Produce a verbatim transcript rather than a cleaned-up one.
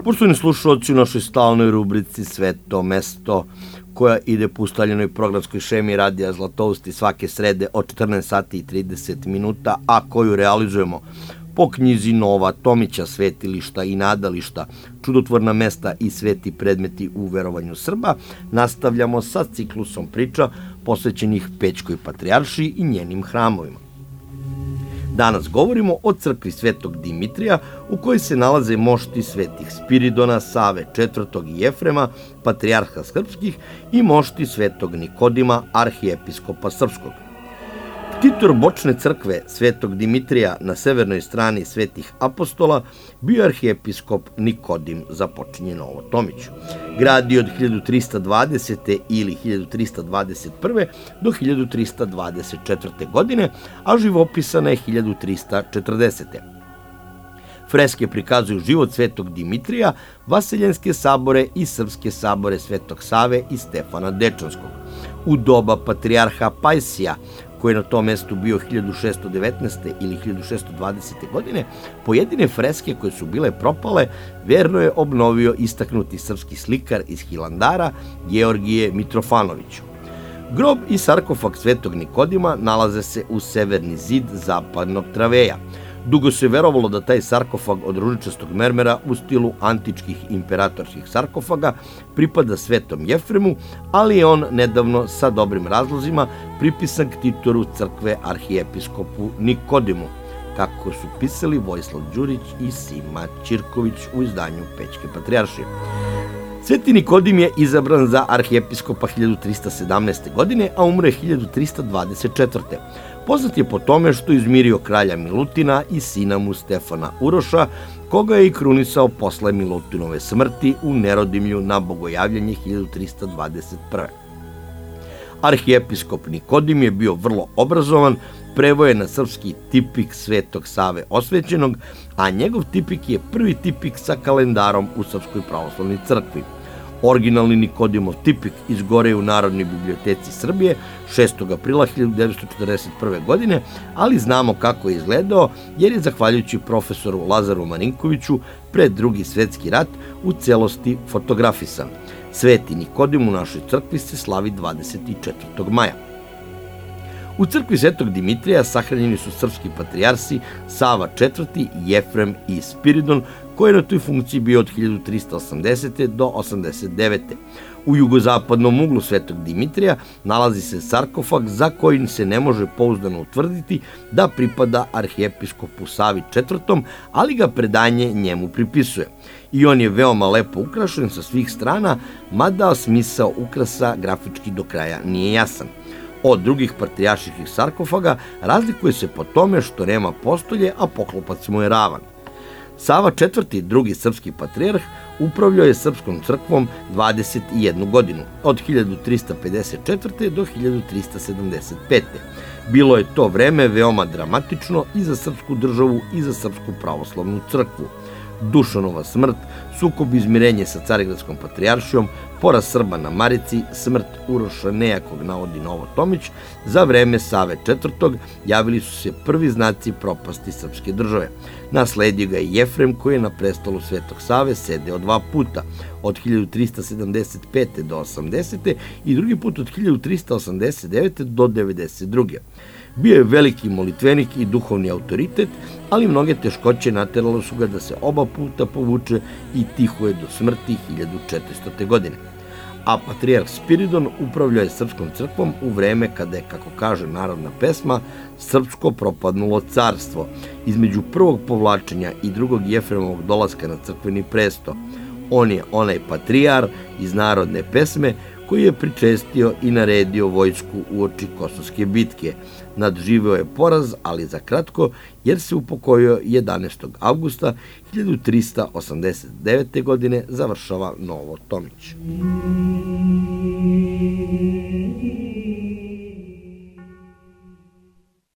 Poštovani slušalci, u našoj stalnoj rubrici Sveto mesto, koja ide po ustaljenoj programskoj šemi Radija Zlatousti svake srede od četrnaest sati i trideset minuta, a koju realizujemo po knjizi Nova Tomića, Svetilišta i nadališta, čudotvorna mesta i sveti predmeti u verovanju Srba, nastavljamo sa ciklusom priča posvećenih Pećkoj patrijaršiji i njenim hramovima. Danas govorimo o crkvi Svetog Dimitrija, u kojoj se nalaze mošti svetih Spiridona, Save četvrtog i Jefrema, patrijarha srpskih, i mošti Svetog Nikodima, arhijepiskopa srpskog. Ktitor bočne crkve Svetog Dimitrija na severnoj strani Svetih apostola bio arhijepiskop Nikodim, započinje Novo Tomić. Gradi od hiljadu trista dvadesete ili hiljadu trista dvadeset prve do hiljadu trista dvadeset četvrte godine, a živopisana je hiljadu trista četrdesete. Freske prikazuju život Svetog Dimitrija, vaseljenske sabore i srpske sabore Svetog Save i Stefana Dečanskog. U doba patrijarha Pajsija, koji je na tom mestu bio hiljadu šesto devetnaeste ili hiljadu šesto dvadesete godine, pojedine freske koje su bile propale verno je obnovio istaknuti srpski slikar iz Hilandara Georgije Mitrofanović. Grob i sarkofag Svetog Nikodima nalaze se u severni zid zapadnog traveja. Dugo se verovalo da taj sarkofag od ružičastog mermera u stilu antičkih imperatorskih sarkofaga pripada Svetom Jefremu, ali je on nedavno sa dobrim razlozima pripisan ktitoru crkve arhijepiskopu Nikodimu, kako su pisali Vojislav Đurić i Sima Ćirković u izdanju Pećke patrijaršije. Sveti Nikodim je izabran za arhijepiskopa hiljadu trista sedamnaeste. godine, a umre hiljadu trista dvadeset četvrte. Poznat je po tome što je izmirio kralja Milutina i sina mu Stefana Uroša, koga je i krunisao posle Milutinove smrti u Nerodimlju na bogojavljanje hiljadu trista dvadeset prve. Arhijepiskop Nikodim je bio vrlo obrazovan, preveo je na srpski tipik Svetog Save Osvećenog, a njegov tipik je prvi tipik sa kalendarom u Srpskoj pravoslavnoj crkvi. Originalni Nikodimov tipik izgore u Narodnoj biblioteci Srbije šestog aprila hiljadu devetsto četrdeset prve. godine, ali znamo kako je izgledao jer je zahvaljujući profesoru Lazaru Marinkoviću pred Drugi svetski rat u celosti fotografisan. Sveti Nikodim u našoj crkvi se slavi dvadeset četvrtog maja. U crkvi Svetog Dimitrija sahranjeni su srpski patrijarsi Sava četvrti, Jefrem i Spiridon, koji je na toj funkciji bio od hiljadu trista osamdesete. do osamdeset devete. U jugozapadnom uglu Svetog Dimitrija nalazi se sarkofag za koji se ne može pouzdano utvrditi da pripada arhijepiskopu Savi četvrtom, ali ga predanje njemu pripisuje. I on je veoma lepo ukrašen sa svih strana, mada smisao ukrasa grafički do kraja nije jasan. Od drugih patrijarših sarkofaga razlikuje se po tome što nema postolje, a poklopac mu je ravan. Sava četvrti, drugi srpski patrijarh, upravljao je srpskom crkvom dvadeset jednu godinu, od hiljadu trista pedeset četvrte. do hiljadu trista sedamdeset pete. Bilo je to vreme veoma dramatično i za srpsku državu i za srpsku pravoslavnu crkvu. Dušanova smrt, sukob izmirenje sa Carigradskom patrijaršijom, poraz Srba na Marici, smrt Uroša nejakog, navodi Novo Tomić, za vreme Save četvrtog. javili su se prvi znaci propasti srpske države. Nasledio ga je Jefrem, koji je na prestolu Svetog Save sedeo dva puta, od hiljadu trista sedamdeset pete. do osamdesete. i drugi put od hiljadu trista osamdeset devete. do devedeset druge. Bio je veliki molitvenik i duhovni autoritet, ali mnoge teškoće nateralo su ga da se oba puta povuče i tihuje do smrti hiljadu četiristote. godine. A patrijarh Spiridon upravljao je srpskom crkvom u vreme kada je, kako kaže narodna pesma, srpsko propadnulo carstvo, između prvog povlačenja i drugog Jefremovog dolaska na crkveni presto. On je onaj patrijar iz narodne pesme koji je pričestio i naredio vojsku uoči Kosovske bitke. Nadživeo je poraz, ali za kratko, jer se upokojio jedanaestog avgusta hiljadu trista osamdeset devete. godine, završava Novo Tomić.